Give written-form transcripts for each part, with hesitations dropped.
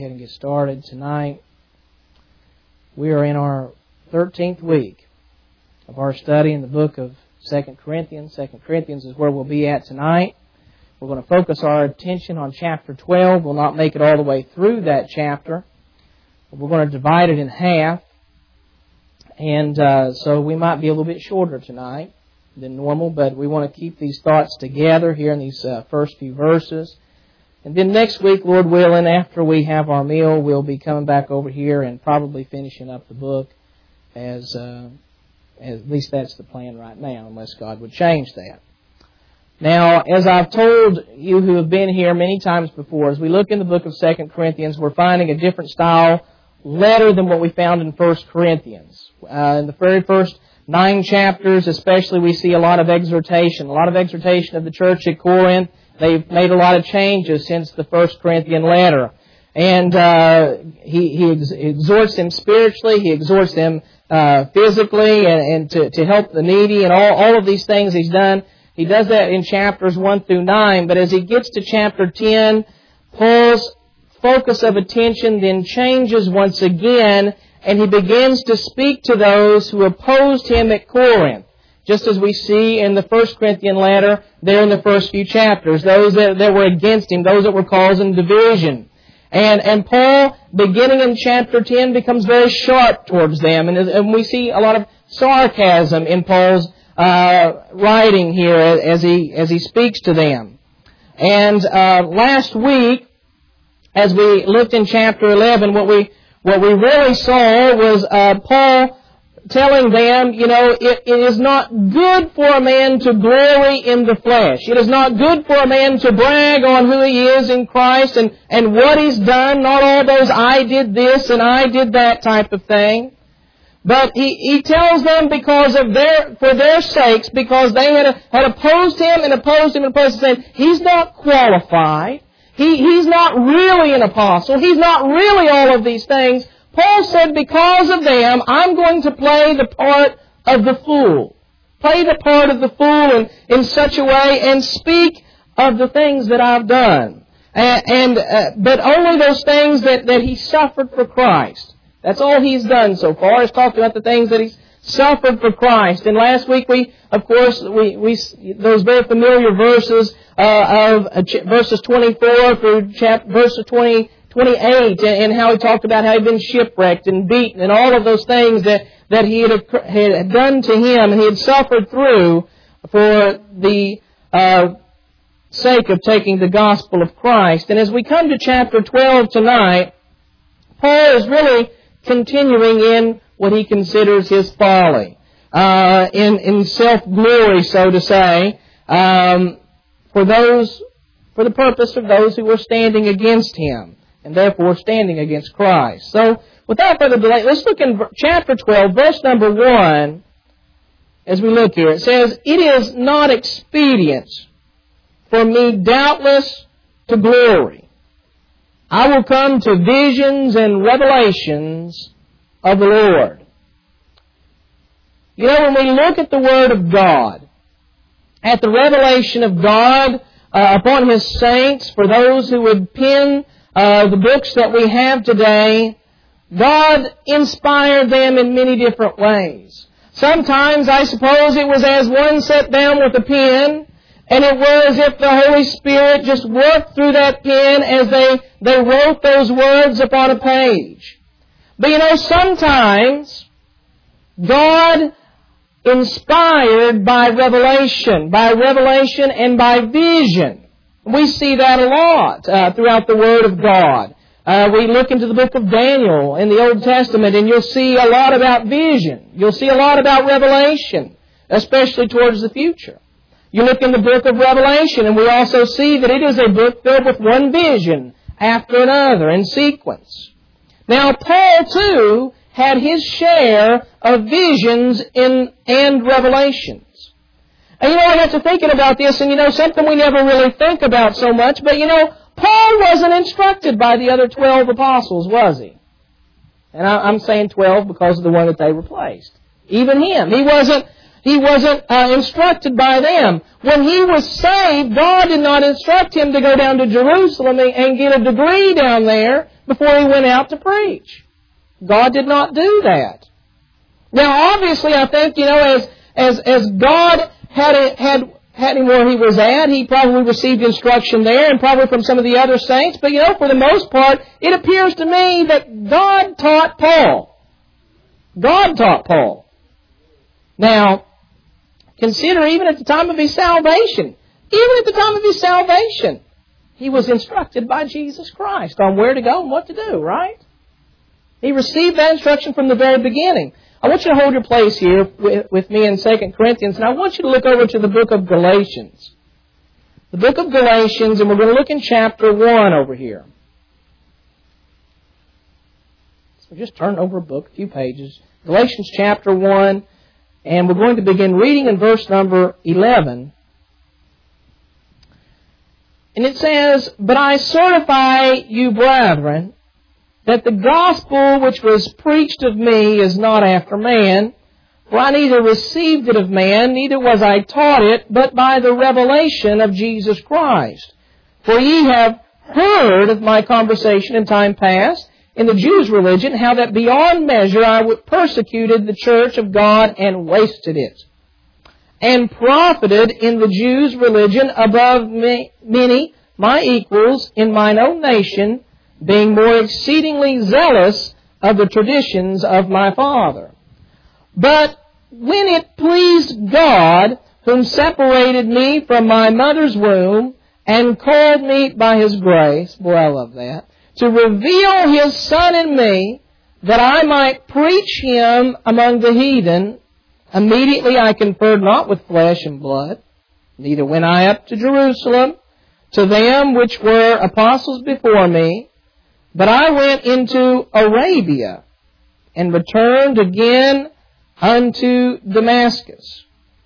ahead and get started tonight. We are in our 13th week of our study in the book of 2 Corinthians. 2 Corinthians is where we'll be at tonight. We're going to focus our attention on chapter 12. We'll not make it all the way through that chapter. We're going to divide it in half. And so we might be a little bit shorter tonight than normal, but we want to keep these thoughts together here in these first few verses. And then next week, Lord willing, after we have our meal, we'll be coming back over here and probably finishing up the book as at least that's the plan right now, unless God would change that. Now, as I've told you who have been here many times before, as we look in the book of 2 Corinthians, we're finding a different style letter than what we found in 1 Corinthians. In the very first 9 chapters, especially, we see a lot of exhortation of the church at Corinth. They've made a lot of changes since the 1 Corinthian letter. And he exhorts them spiritually, he exhorts them physically, and to help the needy, and all of these things he's done. He does that in chapters 1 through 9, but as he gets to chapter 10, Paul's focus of attention then changes once again, and he begins to speak to those who opposed him at Corinth. Just as we see in the 1 Corinthian letter, there in the first few chapters, those that were against him, those that were causing division. And Paul, beginning in chapter 10, becomes very sharp towards them. And we see a lot of sarcasm in Paul's writing here as he speaks to them. And last week, as we looked in chapter 11, what we really saw was Paul telling them, it is not good for a man to glory in the flesh. It is not good for a man to brag on who he is in Christ and what he's done. Not all those I did this and I did that type of thing. But he tells them for their sakes, because they had opposed him and opposed him and opposed him, saying, he's not qualified. He's not really an apostle. He's not really all of these things. Paul said, because of them, I'm going to play the part of the fool. Play the part of the fool in such a way and speak of the things that I've done. But only those things that he suffered for Christ. That's all he's done so far, is talked about the things that he's suffered for Christ. And last week we those very familiar verses of verses 24 through verses 28, and how he talked about how he'd been shipwrecked and beaten and all of those things that he had done to him and he had suffered through for the sake of taking the gospel of Christ. And as we come to chapter 12 tonight, Paul is really continuing in what he considers his folly, in self-glory, so to say, for the purpose of those who were standing against him, and therefore standing against Christ. So, without further delay, let's look in chapter 12, verse number 1, as we look here. It says, "It is not expedient for me doubtless to glory. I will come to visions and revelations of the Lord." When we look at the Word of God, at the revelation of God upon His saints, for those who would pen the books that we have today, God inspired them in many different ways. Sometimes, I suppose, it was as one sat down with a pen, and it was as if the Holy Spirit just worked through that pen as they wrote those words upon a page. But sometimes God inspired by revelation and by vision. We see that a lot throughout the Word of God. We look into the book of Daniel in the Old Testament, and you'll see a lot about vision. You'll see a lot about revelation, especially towards the future. You look in the book of Revelation, and we also see that it is a book filled with one vision after another in sequence. Now, Paul, too, had his share of visions and revelations. And I got to thinking about this, and something we never really think about so much, but Paul wasn't instructed by the other 12 apostles, was he? And I'm saying 12 because of the one that they replaced. Even him. He wasn't He wasn't instructed by them. When he was saved, God did not instruct him to go down to Jerusalem and get a degree down there before he went out to preach. God did not do that. Now, obviously, I think, as God had him where he was at, he probably received instruction there and probably from some of the other saints. But, for the most part, it appears to me that God taught Paul. God taught Paul. Now, consider even at the time of his salvation, he was instructed by Jesus Christ on where to go and what to do, right? He received that instruction from the very beginning. I want you to hold your place here with me in 2 Corinthians, and I want you to look over to the book of Galatians. The book of Galatians, and we're going to look in chapter 1 over here. So just turn over a book, a few pages. Galatians chapter 1, and we're going to begin reading in verse number 11. And it says, "But I certify you, brethren, that the gospel which was preached of me is not after man, for I neither received it of man, neither was I taught it, but by the revelation of Jesus Christ. For ye have heard of my conversation in time past in the Jews' religion, how that beyond measure I persecuted the church of God and wasted it, and profited in the Jews' religion above many my equals in mine own nation, being more exceedingly zealous of the traditions of my father. But when it pleased God, whom separated me from my mother's womb, and called me by His grace," boy, I love that, "to reveal His Son in me, that I might preach Him among the heathen, immediately I conferred not with flesh and blood, neither went I up to Jerusalem, to them which were apostles before me, but I went into Arabia, and returned again unto Damascus.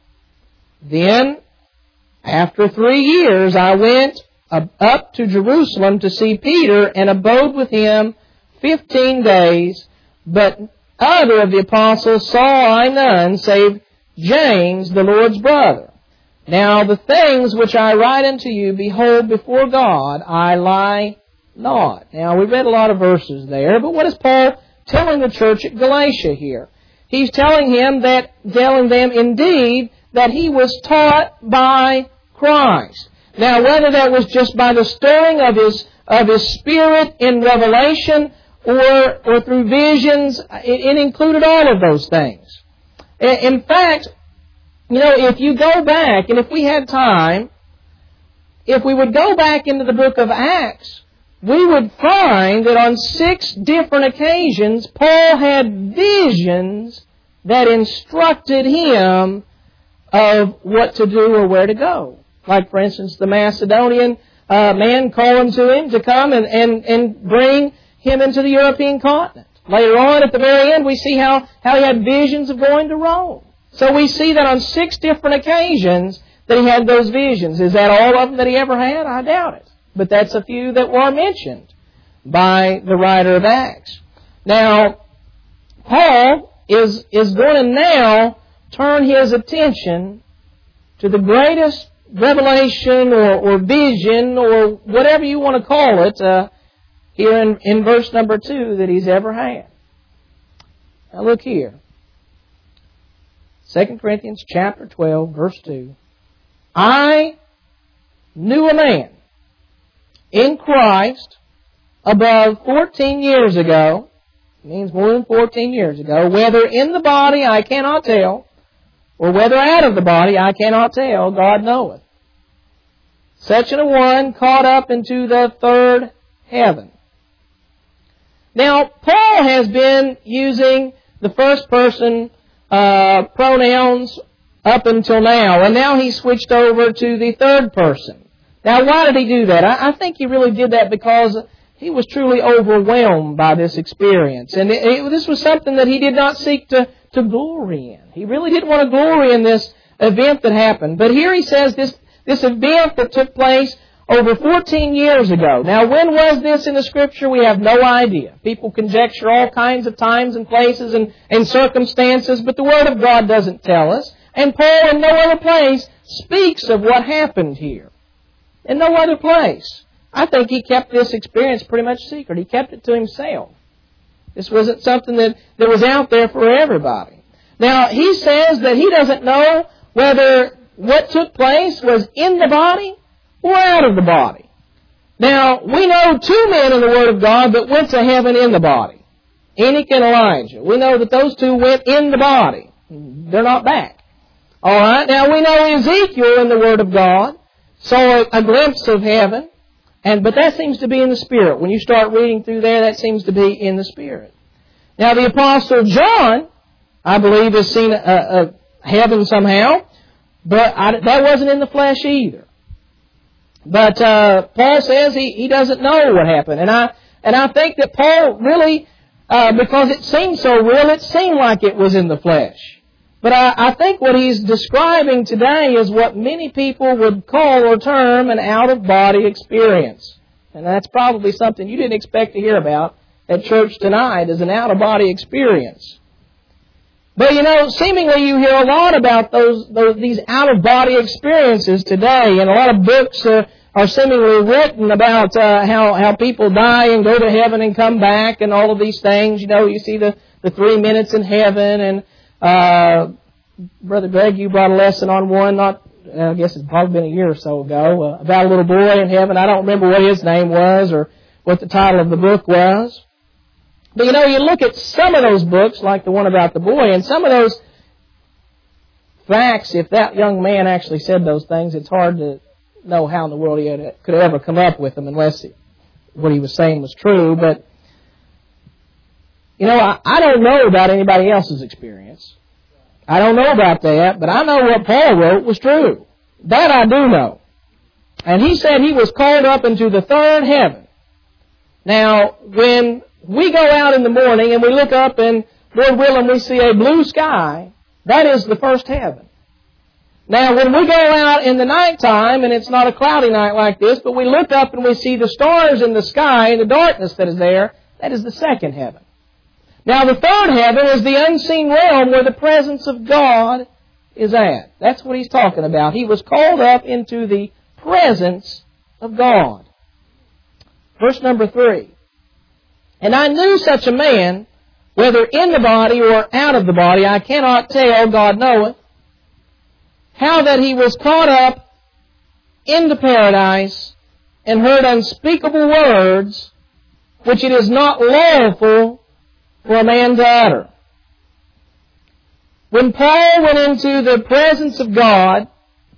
Then, after 3 years, I went up to Jerusalem to see Peter, and abode with him 15 days, but other of the apostles saw I none, save James, the Lord's brother. Now the things which I write unto you, behold, before God I lie not." Now, we read a lot of verses there, but what is Paul telling the church at Galatia here? He's telling them indeed that he was taught by Christ. Now, whether that was just by the stirring of his spirit in revelation or through visions, it included all of those things. In fact, if you go back, and if we had time, if we would go back into the book of Acts, we would find that on 6 different occasions, Paul had visions that instructed him of what to do or where to go. Like, for instance, the Macedonian man calling to him to come and bring him into the European continent. Later on, at the very end, we see how he had visions of going to Rome. So we see that on 6 different occasions that he had those visions. Is that all of them that he ever had? I doubt it. But that's a few that were mentioned by the writer of Acts. Now, Paul is going to now turn his attention to the greatest revelation or vision or whatever you want to call it here in verse number 2 that he's ever had. Now look here. 2 Corinthians chapter 12, verse 2. "I knew a man in Christ above 14 years ago," means more than 14 years ago, "whether in the body I cannot tell, or whether out of the body I cannot tell, God knoweth. Such an one caught up into the third heaven." Now, Paul has been using the first person pronouns up until now, and now he switched over to the third person. Now, why did he do that? I think he really did that because he was truly overwhelmed by this experience. And this was something that he did not seek to glory in. He really didn't want to glory in this event that happened. But here he says this event that took place over 14 years ago. Now, when was this in the Scripture? We have no idea. People conjecture all kinds of times and places and circumstances, but the Word of God doesn't tell us. And Paul in no other place speaks of what happened here. In no other place. I think he kept this experience pretty much secret. He kept it to himself. This wasn't something that was out there for everybody. Now, he says that he doesn't know whether what took place was in the body or out of the body. Now, we know two men in the Word of God that went to heaven in the body. Enoch and Elijah. We know that those two went in the body. They're not back. All right. Now, we know Ezekiel in the Word of God saw a glimpse of heaven, but that seems to be in the Spirit. When you start reading through there, that seems to be in the Spirit. Now, the Apostle John, I believe, has seen heaven somehow, but that wasn't in the flesh either. But Paul says he doesn't know what happened, and I think that Paul really, because it seemed so real, it seemed like it was in the flesh. But I think what he's describing today is what many people would call or term an out-of-body experience. And that's probably something you didn't expect to hear about at church tonight, is an out-of-body experience. But seemingly you hear a lot about these out-of-body experiences today, and a lot of books are seemingly written about how people die and go to heaven and come back and all of these things. You see the 3 minutes in heaven, and Brother Greg, you brought a lesson on one, I guess it's probably been a year or so ago, about a little boy in heaven. I don't remember what his name was or what the title of the book was. But you look at some of those books, like the one about the boy, and some of those facts, if that young man actually said those things, it's hard to know how in the world he could ever come up with them unless what he was saying was true. But, I don't know about anybody else's experience. I don't know about that, but I know what Paul wrote was true. That I do know. And he said he was called up into the third heaven. Now, when we go out in the morning and we look up and, Lord willing, we see a blue sky, that is the first heaven. Now, when we go out in the nighttime, and it's not a cloudy night like this, but we look up and we see the stars in the sky and the darkness that is there, that is the second heaven. Now, the third heaven is the unseen realm where the presence of God is at. That's what he's talking about. He was called up into the presence of God. Verse number 3. And I knew such a man, whether in the body or out of the body, I cannot tell, God knoweth, how that he was caught up into paradise and heard unspeakable words, which it is not lawful for a man to utter. When Paul went into the presence of God,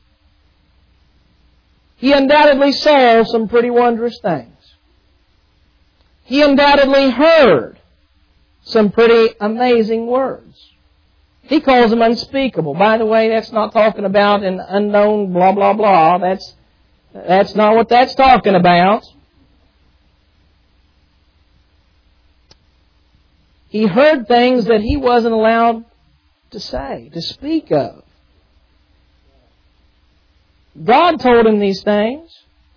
he undoubtedly saw some pretty wondrous things. He undoubtedly heard some pretty amazing words. He calls them unspeakable. By the way, that's not talking about an unknown blah, blah, blah. That's not what that's talking about. He heard things that he wasn't allowed to say, to speak of. God told him these things,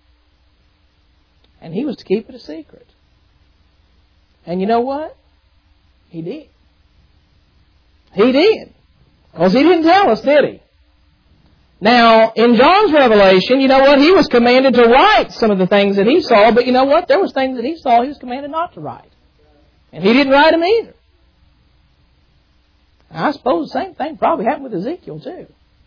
and he was to keep it a secret. And you know what? He did. He did. Because he didn't tell us, did he? Now, in John's revelation, you know what? He was commanded to write some of the things that he saw, but you know what? There was things that he saw he was commanded not to write. And he didn't write them either. And I suppose the same thing probably happened with Ezekiel too.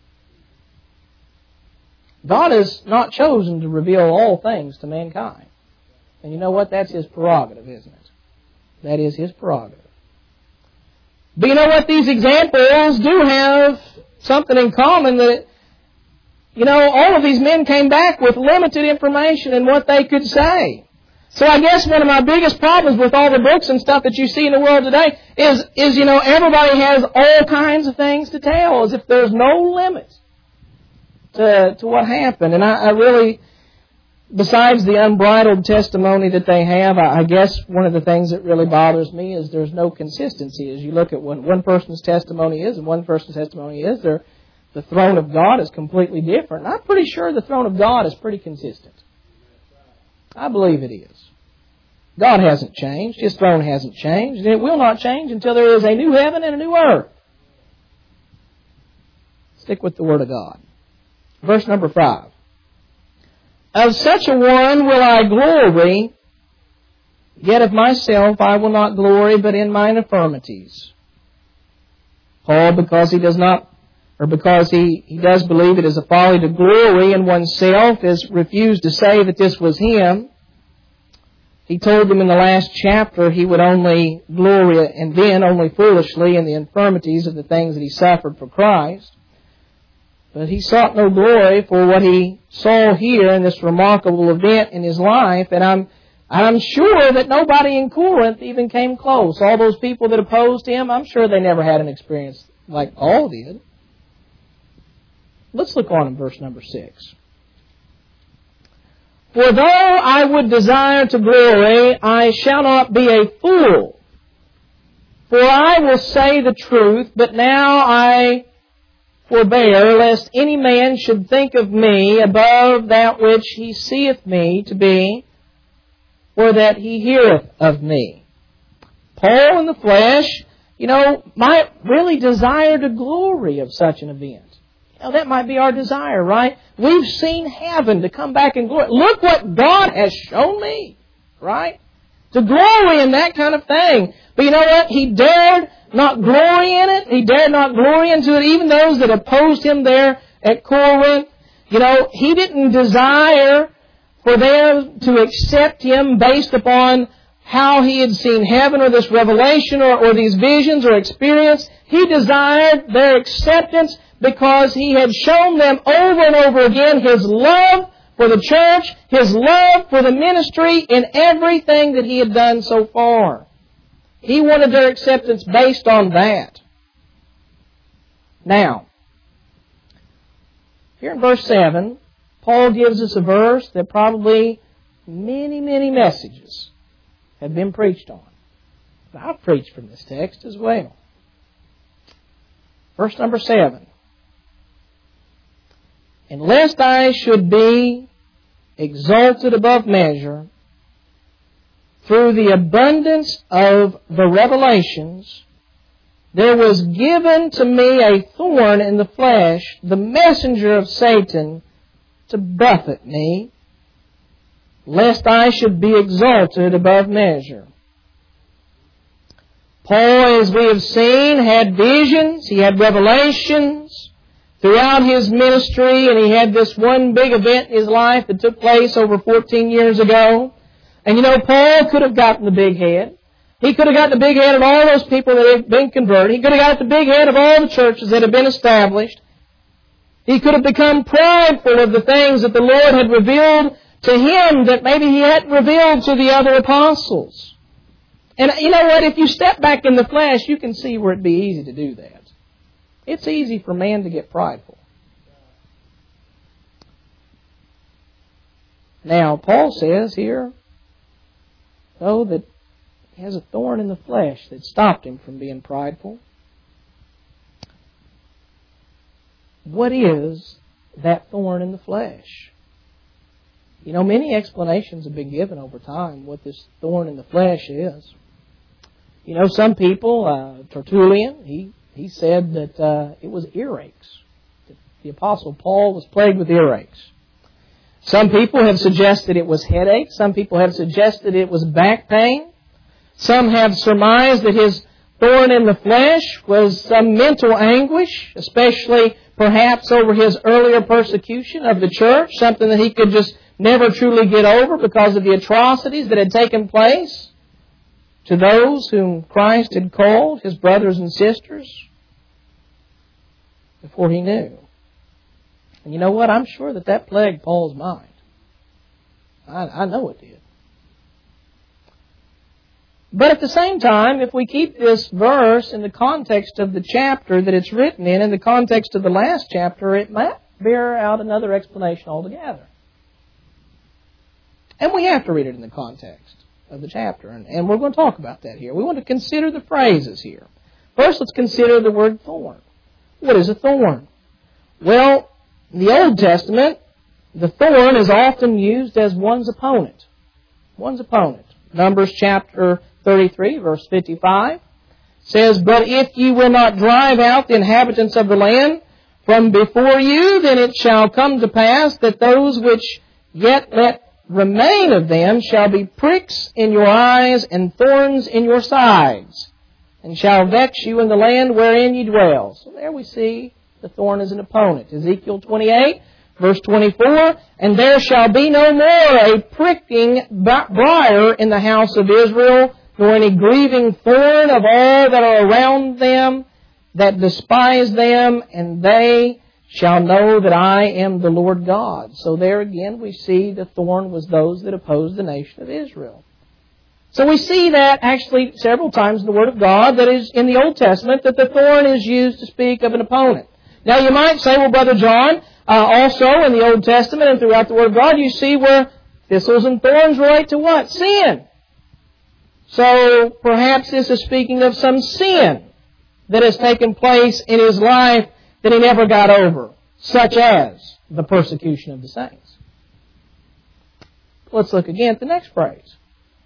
God has not chosen to reveal all things to mankind. And you know what? That's His prerogative, isn't it? That is His prerogative. But you know what? These examples do have something in common that, all of these men came back with limited information in what they could say. So I guess one of my biggest problems with all the books and stuff that you see in the world today is everybody has all kinds of things to tell, as if there's no limit to what happened. And I really, besides the unbridled testimony that they have, I guess one of the things that really bothers me is there's no consistency. As you look at what one person's testimony is and one person's testimony is, the throne of God is completely different. And I'm pretty sure the throne of God is pretty consistent. I believe it is. God hasn't changed. His throne hasn't changed. And it will not change until there is a new heaven and a new earth. Stick with the Word of God. Verse number 5. Of such a one will I glory, yet of myself I will not glory, but in mine infirmities. Paul, because he does believe it is a folly to glory in oneself, has refused to say that this was him. He told them in the last chapter he would only glory, and then only foolishly, in the infirmities of the things that he suffered for Christ. But he sought no glory for what he saw here in this remarkable event in his life. And I'm sure that nobody in Corinth even came close. All those people that opposed him, I'm sure they never had an experience like Paul did. Let's look on in verse number 6. For though I would desire to glory, I shall not be a fool. For I will say the truth, but now I forbear, lest any man should think of me above that which he seeth me to be, or that he heareth of me. Paul in the flesh, might really desire the glory of such an event. That might be our desire, right? We've seen heaven to come back in glory. Look what God has shown me, right? To glory in that kind of thing. But you know what? He dared not glory in it. He dared not glory into it. Even those that opposed him there at Corinth, he didn't desire for them to accept him based upon how he had seen heaven or this revelation or these visions or experience. He desired their acceptance because he had shown them over and over again his love for the church, his love for the ministry in everything that he had done so far. He wanted their acceptance based on that. Now, here in verse 7, Paul gives us a verse that probably many, many messages have been preached on. I've preached from this text as well. Verse number 7. And lest I should be exalted above measure through the abundance of the revelations, there was given to me a thorn in the flesh, the messenger of Satan, to buffet me, lest I should be exalted above measure. Paul, as we have seen, had visions, he had revelations throughout his ministry, and he had this one big event in his life that took place over 14 years ago. And Paul could have gotten the big head. He could have gotten the big head of all those people that had been converted. He could have got the big head of all the churches that had been established. He could have become prideful of the things that the Lord had revealed to him that maybe he hadn't revealed to the other apostles. And you know what? If you step back in the flesh, you can see where it'd be easy to do that. It's easy for man to get prideful. Now, Paul says here, though, that he has a thorn in the flesh that stopped him from being prideful. What is that thorn in the flesh? Many explanations have been given over time what this thorn in the flesh is. Some people, Tertullian, he said that it was earaches. The Apostle Paul was plagued with earaches. Some people have suggested it was headaches. Some people have suggested it was back pain. Some have surmised that his thorn in the flesh was some mental anguish, especially perhaps over his earlier persecution of the church, something that he could just never truly get over because of the atrocities that had taken place to those whom Christ had called his brothers and sisters before he knew. And you know what? I'm sure that plagued Paul's mind. I know it did. But at the same time, if we keep this verse in the context of the chapter that it's written in the context of the last chapter, it might bear out another explanation altogether. And we have to read it in the context of the chapter. And we're going to talk about that here. We want to consider the phrases here. First, let's consider the word thorn. What is a thorn? Well, in the Old Testament, the thorn is often used as one's opponent. One's opponent. Numbers chapter 33, verse 55 says, But if ye will not drive out the inhabitants of the land, from before you, then it shall come to pass that those which yet let remain of them shall be pricks in your eyes and thorns in your sides, and shall vex you in the land wherein ye dwell. So there we see the thorn as an opponent. Ezekiel 28, verse 24, and there shall be no more a pricking briar in the house of Israel, nor any grieving thorn of all that are around them, that despise them, and they shall know that I am the Lord God. So there again we see the thorn was those that opposed the nation of Israel. So we see that actually several times in the Word of God, that is in the Old Testament, that the thorn is used to speak of an opponent. Now you might say, well, Brother John, also in the Old Testament and throughout the Word of God, you see where thistles and thorns relate to what? Sin. So perhaps this is speaking of some sin that has taken place in his life that he never got over, such as the persecution of the saints. Let's look again at the next phrase.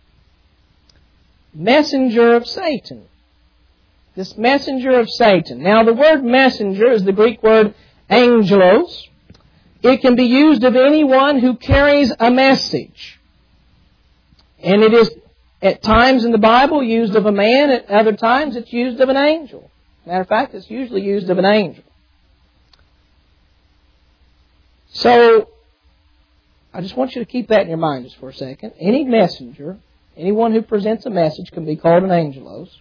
Messenger of Satan. This messenger of Satan. Now the word messenger is the Greek word angelos. It can be used of anyone who carries a message. And it is at times in the Bible used of a man, at other times it's used of an angel. Matter of fact, it's usually used of an angel. So, I just want you to keep that in your mind just for a second. Any messenger, anyone who presents a message can be called an angelos.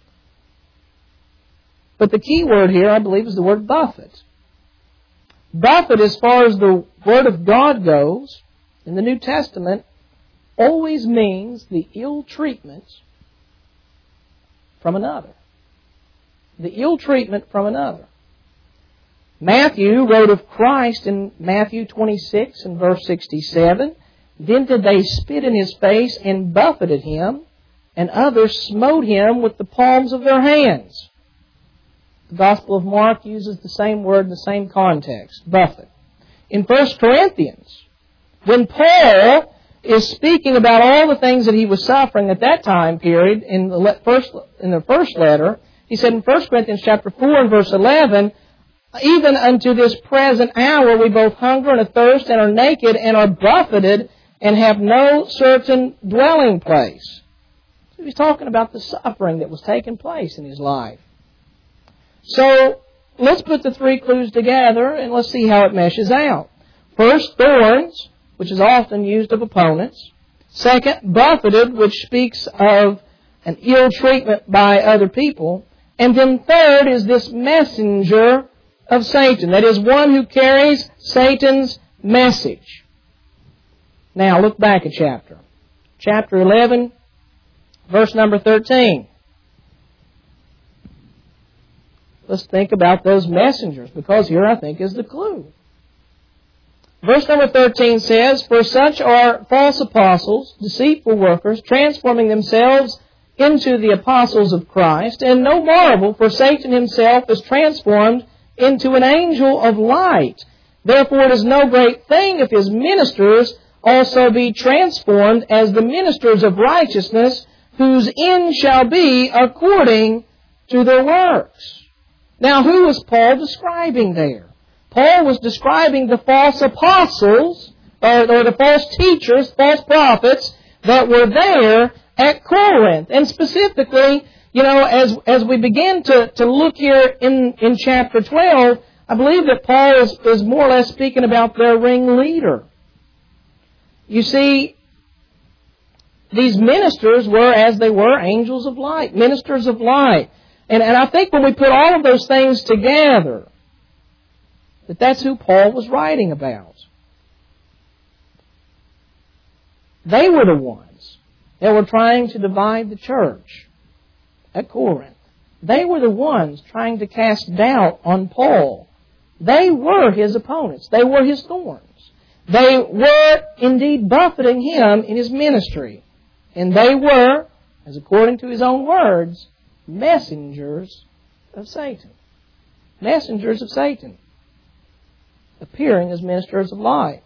But the key word here, I believe, is the word buffet. Buffet, as far as the Word of God goes, in the New Testament, always means the ill treatment from another. The ill treatment from another. Matthew wrote of Christ in Matthew 26 and verse 67, then did they spit in his face and buffeted him, and others smote him with the palms of their hands. The Gospel of Mark uses the same word in the same context, buffet. In 1 Corinthians, when Paul is speaking about all the things that he was suffering at that time period in the first letter, he said in 1 Corinthians chapter 4 and verse 11, even unto this present hour we both hunger and athirst and are naked and are buffeted and have no certain dwelling place. So he's talking about the suffering that was taking place in his life. So let's put the three clues together and let's see how it meshes out. First, thorns, which is often used of opponents. Second, buffeted, which speaks of an ill treatment by other people. And then third is this messenger of Satan. That is one who carries Satan's message. Now look back at chapter. Chapter 11, verse number 13. Let's think about those messengers, because here I think is the clue. Verse number 13 says, for such are false apostles, deceitful workers, transforming themselves into the apostles of Christ. And no marvel, for Satan himself is transformed into an angel of light. Therefore it is no great thing if his ministers also be transformed as the ministers of righteousness, whose end shall be according to their works. Now, who was Paul describing there? Paul was describing the false apostles, or the false teachers, false prophets, that were there at Corinth. And specifically, as we begin to look here in chapter 12, I believe that Paul is more or less speaking about their ringleader. You see, these ministers were, as they were, angels of light, ministers of light. And I think when we put all of those things together, that's who Paul was writing about. They were the ones that were trying to divide the church at Corinth. They were the ones trying to cast doubt on Paul. They were his opponents. They were his thorns. They were indeed buffeting him in his ministry. And they were, as according to his own words, messengers of Satan. Messengers of Satan. Appearing as ministers of light.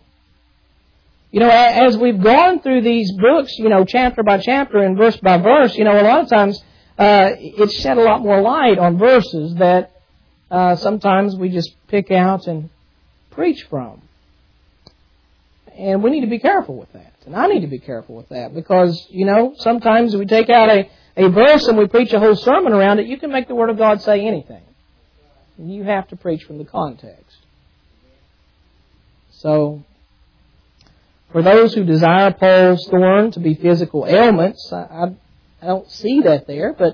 As we've gone through these books, chapter by chapter and verse by verse, a lot of times it's shed a lot more light on verses that sometimes we just pick out and preach from. And we need to be careful with that. And I need to be careful with that because, sometimes we take out a verse and we preach a whole sermon around it. You can make the Word of God say anything. You have to preach from the context. So, for those who desire Paul's thorn to be physical ailments, I don't see that there, but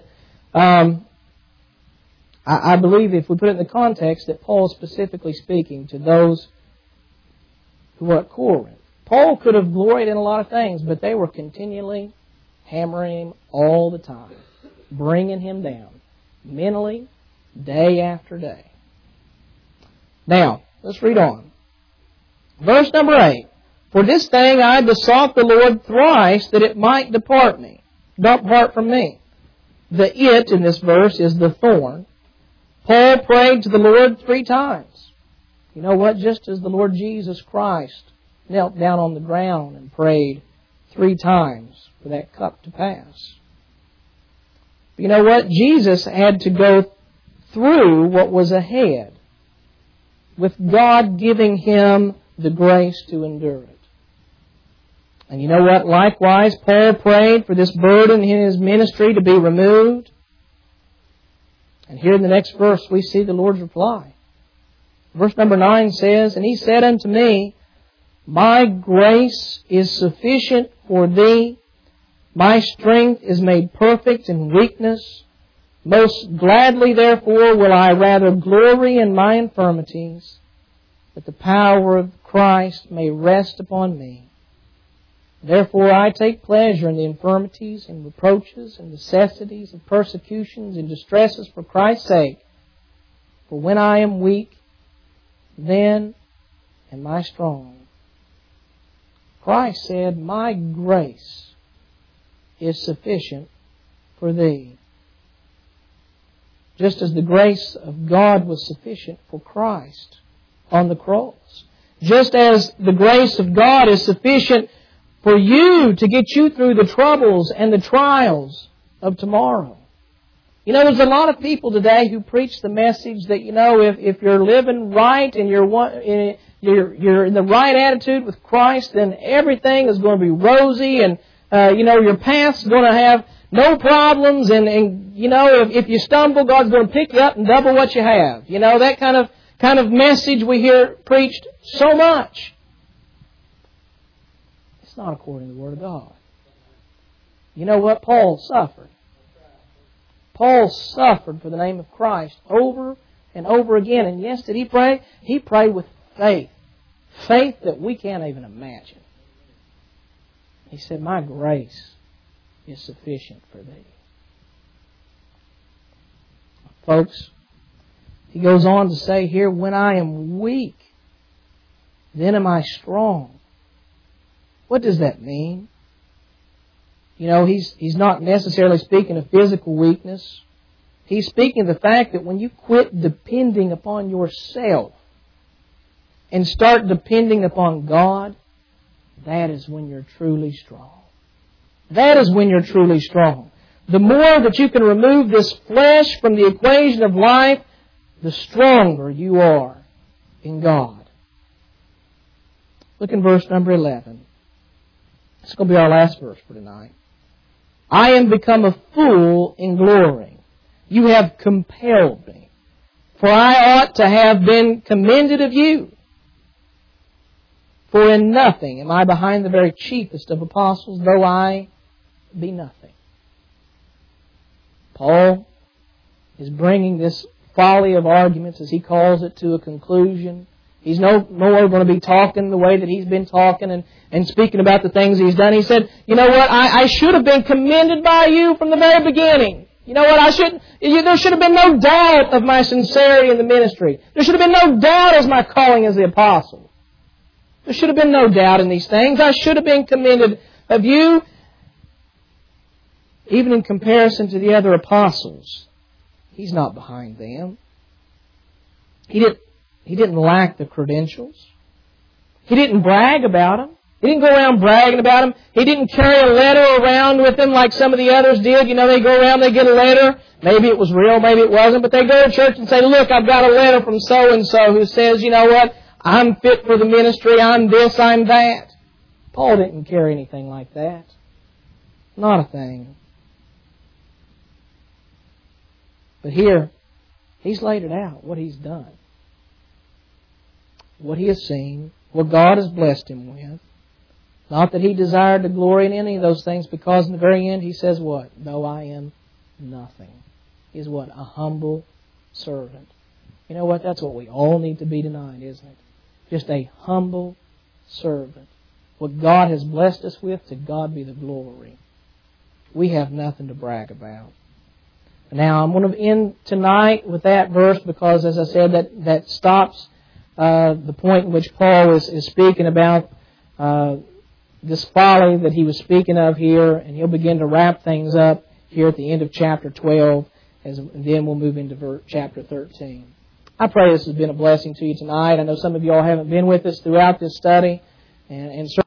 I believe if we put it in the context that Paul is specifically speaking to those who were at Corinth. Paul could have gloried in a lot of things, but they were continually hammering him all the time, bringing him down mentally, day after day. Now, let's read on. Verse number 8. For this thing I besought the Lord thrice that it might depart from me. The it in this verse is the thorn. Paul prayed to the Lord 3 times. You know what? Just as the Lord Jesus Christ knelt down on the ground and prayed 3 times for that cup to pass. But you know what? Jesus had to go through what was ahead, with God giving Him the grace to endure it. And you know what? Likewise, Paul prayed for this burden in his ministry to be removed. And here in the next verse, we see the Lord's reply. Verse number 9 says, And He said unto me, My grace is sufficient for thee. My strength is made perfect in weakness. Most gladly, therefore, will I rather glory in my infirmities, that the power of Christ may rest upon me. Therefore I take pleasure in the infirmities and reproaches and necessities and persecutions and distresses for Christ's sake. For when I am weak, then am I strong. Christ said, My grace is sufficient for thee. Just as the grace of God was sufficient for Christ on the cross. Just as the grace of God is sufficient for you to get you through the troubles and the trials of tomorrow. There's a lot of people today who preach the message that, if you're living right and you're in the right attitude with Christ, then everything is going to be rosy and, your path's going to have no problems and if you stumble, God's going to pick you up and double what you have. That kind of message we hear preached so much. It's not according to the Word of God. You know what? Paul suffered. Paul suffered for the name of Christ over and over again. And yes, did he pray? He prayed with faith. Faith that we can't even imagine. He said, My grace is sufficient for thee. Folks, he goes on to say here, when I am weak, then am I strong. What does that mean? He's not necessarily speaking of physical weakness. He's speaking of the fact that when you quit depending upon yourself and start depending upon God, that is when you're truly strong. That is when you're truly strong. The more that you can remove this flesh from the equation of life, the stronger you are in God. Look in verse number 11. It's going to be our last verse for tonight. I am become a fool in glorying. You have compelled me. For I ought to have been commended of you. For in nothing am I behind the very chiefest of apostles, though I be nothing. Paul is bringing this folly of arguments, as he calls it, to a conclusion. He's no more going to be talking the way that he's been talking and speaking about the things he's done. He said, you know what, I should have been commended by you from the very beginning. You know what, there should have been no doubt of my sincerity in the ministry. There should have been no doubt as my calling as the apostle. There should have been no doubt in these things. I should have been commended of you, even in comparison to the other apostles. He's not behind them. He didn't lack the credentials. He didn't brag about them. He didn't go around bragging about them. He didn't carry a letter around with him like some of the others did. You know, they go around, they get a letter. Maybe it was real, maybe it wasn't. But they go to church and say, look, I've got a letter from so-and-so who says, you know what, I'm fit for the ministry, I'm this, I'm that. Paul didn't carry anything like that. Not a thing. But here, he's laid it out, what he's done. What he has seen, what God has blessed him with. Not that he desired to glory in any of those things, because in the very end he says what? Though I am nothing. He's what? A humble servant. You know what? That's what we all need to be tonight, isn't it? Just a humble servant. What God has blessed us with, to God be the glory. We have nothing to brag about. Now, I'm going to end tonight with that verse because, as I said, that stops the point in which Paul is speaking about this folly that he was speaking of here, and he'll begin to wrap things up here at the end of chapter 12, and then we'll move into chapter 13. I pray this has been a blessing to you tonight. I know some of you all haven't been with us throughout this study, and certainly